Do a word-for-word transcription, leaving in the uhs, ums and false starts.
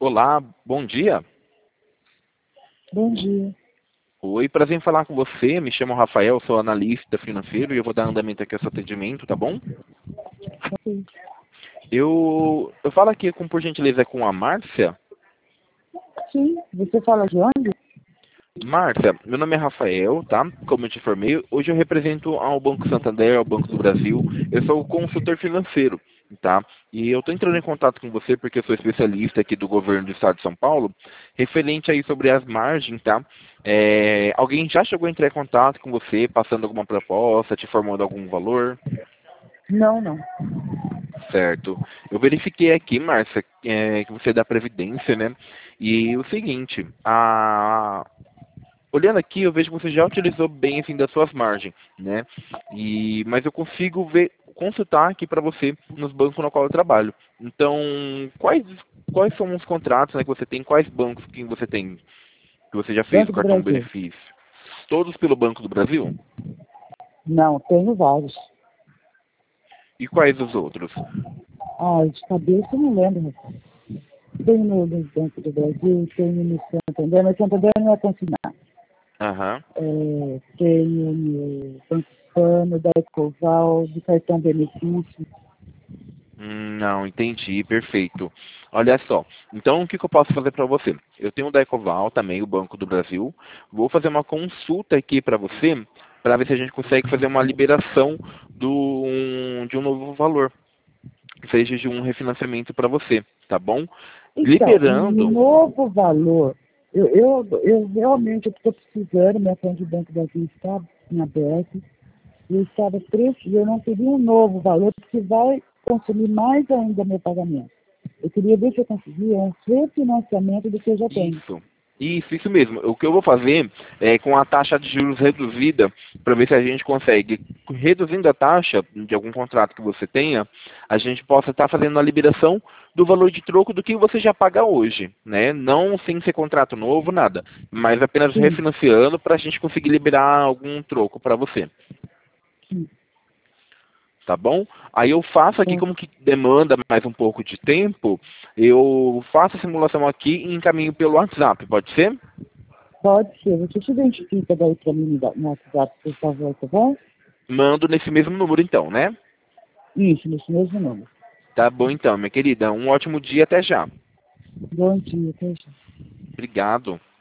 Olá, bom dia. Bom dia. Oi, prazer em falar com você. Me chamo Rafael, sou analista financeiro e eu vou dar andamento aqui ao seu atendimento, tá bom? Ok. Eu, eu falo aqui, com, por gentileza, com a Márcia. Sim, você fala de onde? Márcia, meu nome é Rafael, tá? Como eu te informei, hoje eu represento ao Banco Santander, ao Banco do Brasil. Eu sou o consultor financeiro, tá? E eu estou entrando em contato com você porque eu sou especialista aqui do governo do estado de São Paulo, referente aí sobre as margens, tá? É, alguém já chegou a entrar em contato com você, passando alguma proposta, te informando algum valor? Não, não. Certo. Eu verifiquei aqui, Márcia, é, que você é da Previdência, né? E o seguinte, a, olhando aqui, eu vejo que você já utilizou bem assim das suas margens, né? E mas eu consigo ver, consultar aqui para você nos bancos no qual eu trabalho. Então, quais quais são os contratos, né, que você tem? Quais bancos que você tem? Que você já fez o Banco do cartão Brasil. benefício? Todos pelo Banco do Brasil? Não, tenho vários. E quais os outros? Ah, de cabeça eu não lembro. Rapaz. Tenho no, no Banco do Brasil, tenho no Santander, mas Santander não é consignado. Aham. É, tenho no Banco Pano, da Ecoval, do cartão benefício. Hum, Não, entendi, perfeito. Olha só, então o que que eu posso fazer para você? Eu tenho o da Ecoval também, o Banco do Brasil. Vou fazer uma consulta aqui para você, para ver se a gente consegue fazer uma liberação do, um- de um novo valor, seja de um refinanciamento para você, tá bom? Então, um Liberando, novo valor. Eu, eu, eu realmente estou precisando, minha conta de Banco do Brasil está em aberto. Eu estava precisando, eu não queria um novo valor, porque vai consumir mais ainda meu pagamento. Eu queria ver se eu conseguia um refinanciamento do que eu já tenho. isso, isso, isso mesmo. O que eu vou fazer é com a taxa de juros reduzida, para ver se a gente consegue, reduzindo a taxa de algum contrato que você tenha, a gente possa estar fazendo a liberação do valor de troco do que você já paga hoje, né? Não sem ser contrato novo, nada, mas apenas Sim, refinanciando para a gente conseguir liberar algum troco para você. sim. Tá bom? Aí eu faço aqui, Então, como que demanda mais um pouco de tempo, eu faço a simulação aqui e encaminho pelo WhatsApp, pode ser? pode ser. Você se identifica daí para mim no WhatsApp, por favor, tá bom? Mando nesse mesmo número então, né? Isso, nesse mesmo número. Tá bom então, minha querida. Um ótimo dia, até já. Bom dia, até já. Obrigado.